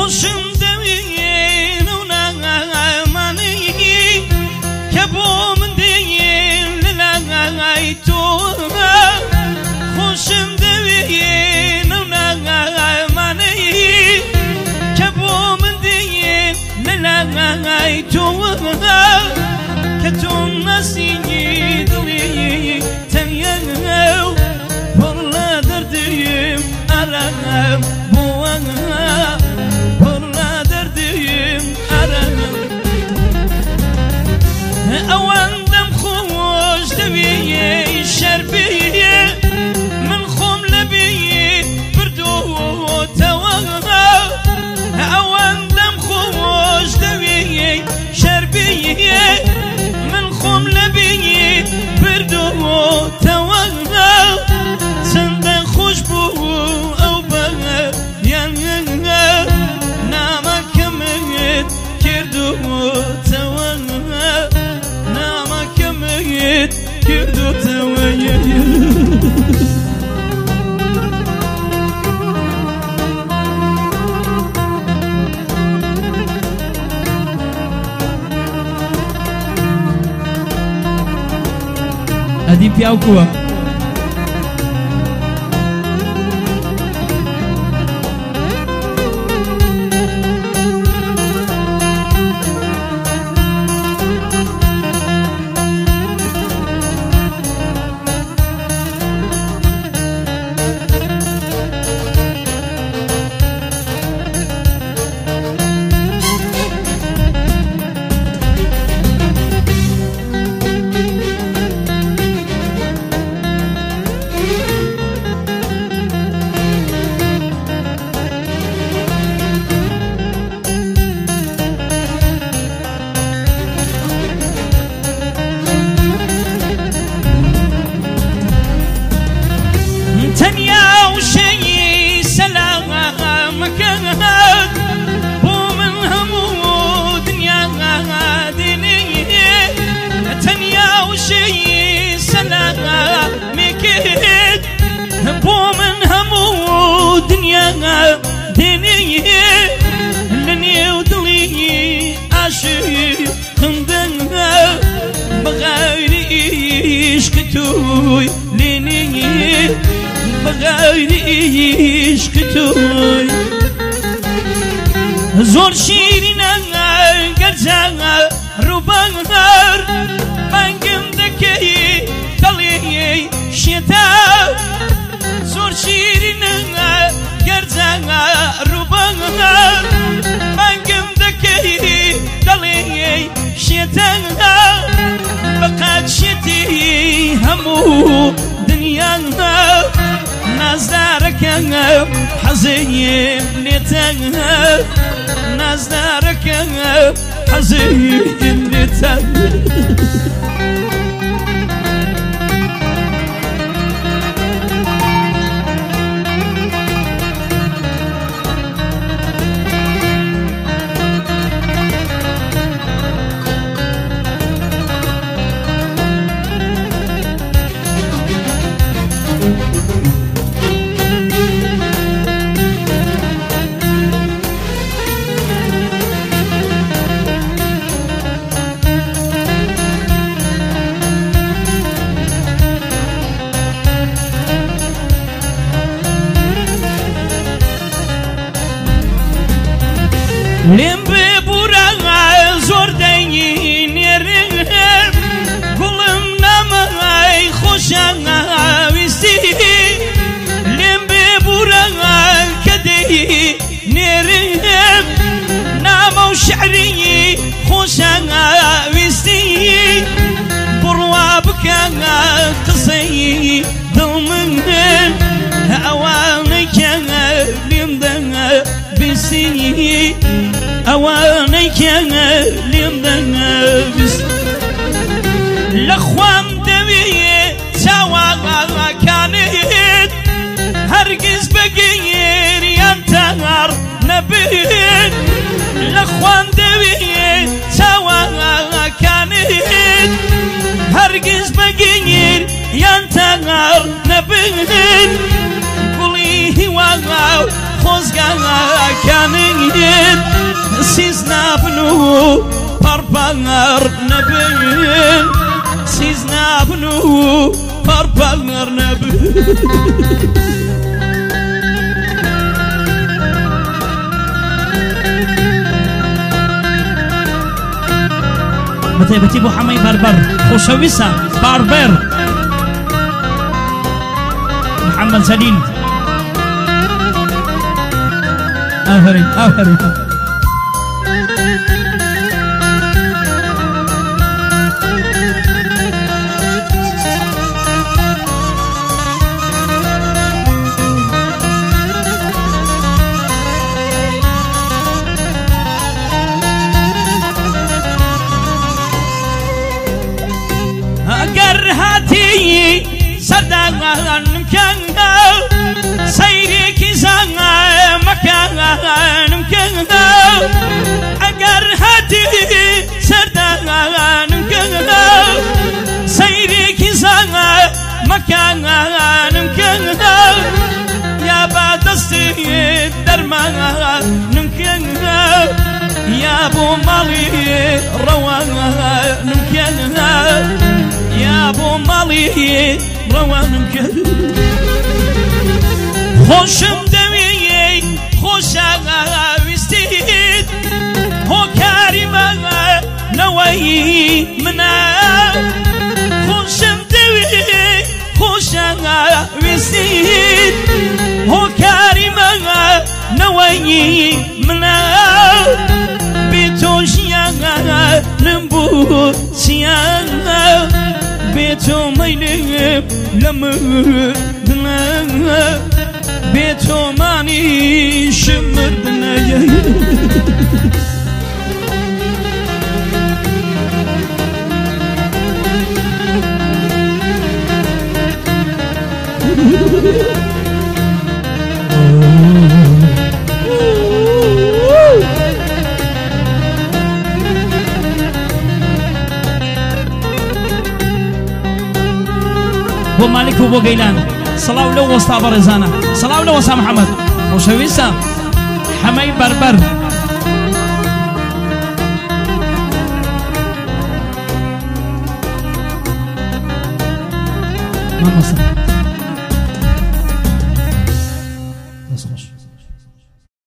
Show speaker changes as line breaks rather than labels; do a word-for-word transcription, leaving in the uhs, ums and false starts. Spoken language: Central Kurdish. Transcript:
خوشم دوین و نامانی که با من دین للای تو خوشم دوین و نامانی که با من دین للای تو که تو نسیمی دلی تنیو برلا دردیم ارم بوانا برلا دردیم ارم اوان دم خوش دویه شربیه من خوم لبیه بردو توانا اوان دم خوش دویه شربیه من خوم لبیه بردو توانا سند خوش بو او بغا یانگا نامک مگد کردو توانا نامک مگد کردو توانا ادی پیاو کوه تنيا وشي سلامك ومن همو دنيا دينية تنيا وشي سلامك ومن همو دنيا دينية لني ودلي عاشق خندنا بغير عشقتوي لني بغير عشقتوي زور شيرنا قرزانا روبانار بانقم دكي دلي شتا زور شيرنا قرزانا روبانار بانقم دكي دلي شتا بقات شتي همو دنيانا نازدارك حزين لتنها نازدارك حزين لتنها لم ببورا زور دين يرهم قلم نماي خوشانا ويستي لم ببورا كدي نرهم نامو شعري خوشانا ويستي بروا بكا قصي ضمن اوانك لم دنا بسني اوانك لم دنا بس لخوام دوي سوا كانت هرقز بقير ينتهر نبيت لخوام دوي سوا كانت هرقز بقير ينتهر نبيت قولي هوا خۆزگاکانیت سیز نابن و پەڕپەڕ نەبن سیز نابن و پەڕپەڕ نەبن بەتایبەتی بۆ حەمەی بەربەر خۆشەویستە باربەر محەممەد جەلیل ئافرین ئافرین ئەگەر هاتی سەردانم کەنگە سەیرێکی زەمەکانم کەنگە ئەگەر هاتی سەردانم کەنگە سەیرێکی زەمەکانم کەنگە یا با دەستی دەرمانم کەنگە یا بۆ ماڵی ڕەوانم کەنگە یا بۆ ماڵی ڕەوانم کرد خۆشم دەوێی خۆشەویستیت هۆکاری مەوەی منە خۆشم دەوێی خۆشەویستیت هۆکاری مەوەی منە بێ تۆ ژیانم بوو چیانە بێ تۆ مەیلم لە مردنە بێ تۆ مانیشم مردنە بۆ مالک و بۆ گەیلان سەڵاو لەو وەستا بەڕێزانە سەڵاو لە وەستا محەممەد خۆشەویستە حەمەی بەربەر مامۆستا